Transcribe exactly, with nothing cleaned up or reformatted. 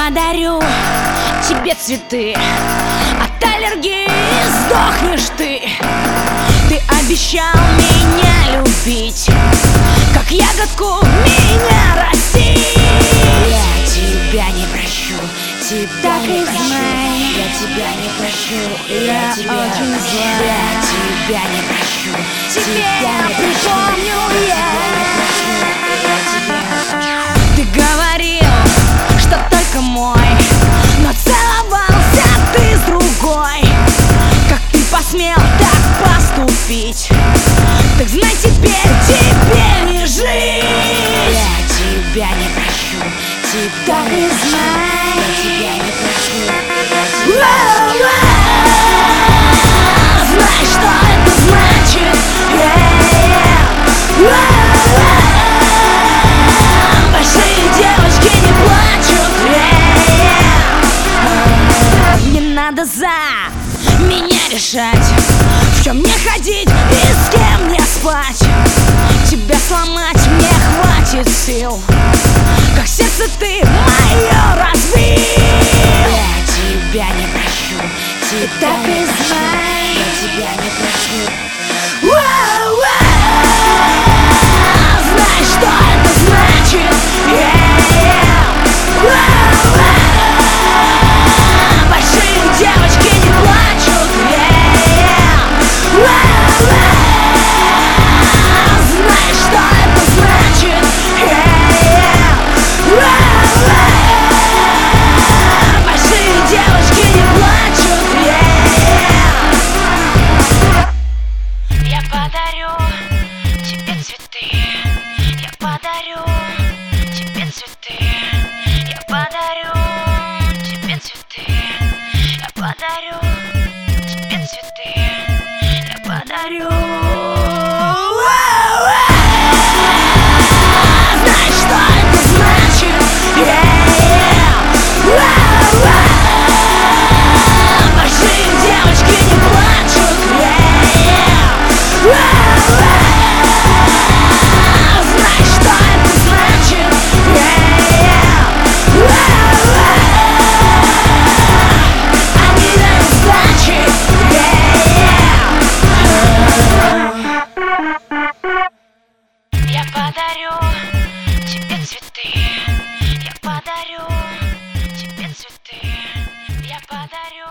подарю тебе цветы, от аллергии сдохнешь ты. Ты обещал меня любить, как ягодку меня растить. Я тебя не прощу, тебя Так не и прощу. знай. Я тебя не прощу, я, Я тебя очень прощу. зла. Я тебя не прощу, Тебе тебя не прощу. припомню я. Я тебя не прощу. Ты говорил, что только мой, но целовался ты с другой. Как ты посмел так поступить? Так знай, теперь тебе не жить. Я тебя не прощу, тебя Так не и прощу. знай. Я тебя не прощу. Воу-воу! Знаешь, что это значит? Yeah. Воу-воу! Большие девочки не плачут. Yeah. Не надо за меня решать, в чем мне ходить и с кем мне спать. Тебя сломать мне хватит сил, как сердце ты мое разбил. Я тебя не прощу, тебя Так не и прощу. знай. Я тебя не прощу. Воу-воу! Знаешь, что это значит? Yeah. Воу-воу! Большие девочки не плачут. Yeah. Воу-воу! Знаешь, что это значит? Yeah. Воу-воу! Большие девочки не плачут. Yeah. Я подарю тебе цветы, я подарю тебе цветы, я подарю тебе цветы, я подарю тебе цветы, я подарю. Знаешь, что это значит? Yeah. Воу-воу! Большие девочки не плачут. Yeah. Воу-воу! Знаешь, что это значит? Yeah. Воу-воу! Они дают сдачи. Yeah. Я подарю тебе цветы, я подарю тебе цветы, я подарю.